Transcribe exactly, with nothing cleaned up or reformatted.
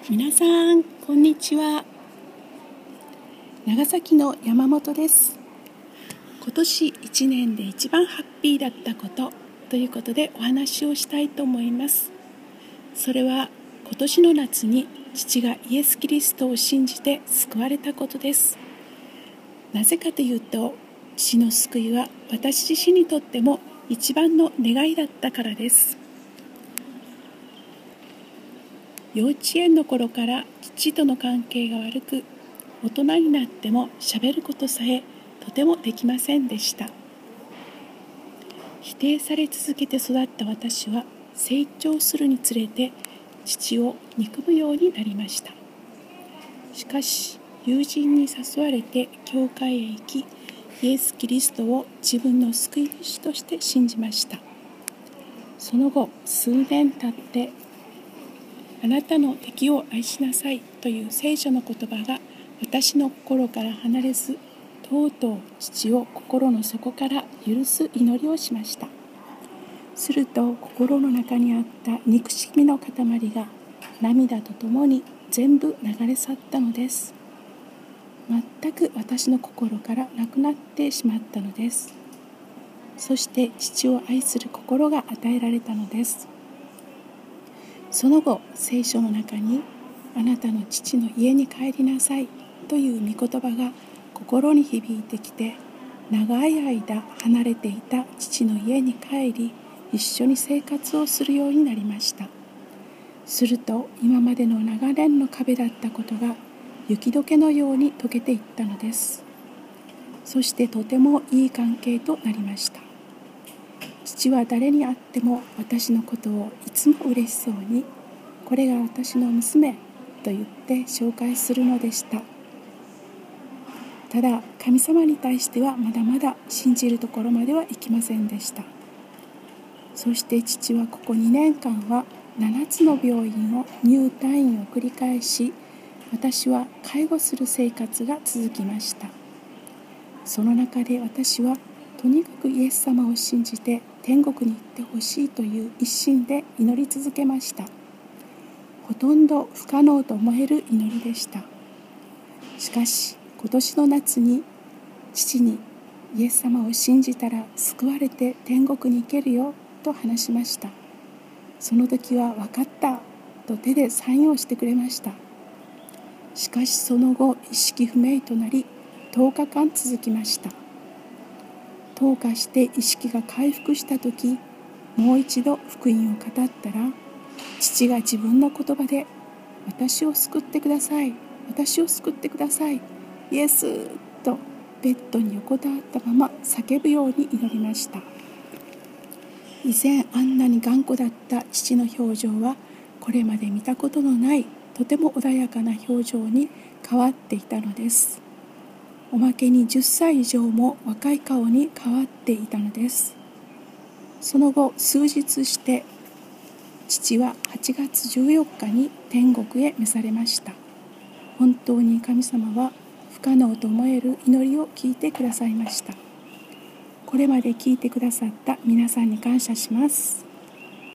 皆さんこんにちは。長崎の山本です。今年いちねんで一番ハッピーだったことということでお話をしたいと思います。それは今年の夏に父がイエス・キリストを信じて救われたことです。なぜかというと、父の救いは私自身にとっても一番の願いだったからです。幼稚園の頃から父との関係が悪く、大人になっても喋ることさえとてもできませんでした。否定され続けて育った私は成長するにつれて父を憎むようになりました。しかし友人に誘われて教会へ行き、イエス・キリストを自分の救い主として信じました。その後数年経って、あなたの敵を愛しなさいという聖書の言葉が私の心から離れず、とうとう父を心の底から許す祈りをしました。すると心の中にあった憎しみの塊が涙とともに全部流れ去ったのです。全く私の心からなくなってしまったのです。そして父を愛する心が与えられたのです。その後、聖書の中にあなたの父の家に帰りなさいという御言葉が心に響いてきて、長い間離れていた父の家に帰り、一緒に生活をするようになりました。すると今までの長年の壁だったことが雪解けのように溶けていったのです。そしてとてもいい関係となりました。父は誰に会っても私のことをいつも嬉しそうに、これが私の娘と言って紹介するのでした。ただ神様に対してはまだまだ信じるところまではいきませんでした。そして父はここにねんかんはななつの病院を入退院を繰り返し、私は介護する生活が続きました。その中で私はとにかくイエス様を信じて天国に行ってほしいという一心で祈り続けました。ほとんど不可能と思える祈りでした。しかし今年の夏に父にイエス様を信じたら救われて天国に行けるよと話しました。その時は分かったと手でサインをしてくれました。しかしその後意識不明となりとおかかん続きました。とおかして意識が回復した時、もう一度福音を語ったら、父が自分の言葉で私を救ってください、私を救ってください、イエスとベッドに横たわったまま叫ぶように祈りました。以前あんなに頑固だった父の表情はこれまで見たことのないとても穏やかな表情に変わっていたのです。おまけにじゅっさい以上も若い顔に変わっていたのです。その後数日して父ははちがつじゅうよっかに天国へ召されました。本当に神様は不可能と思える祈りを聞いてくださいました。これまで聞いてくださった皆さんに感謝します。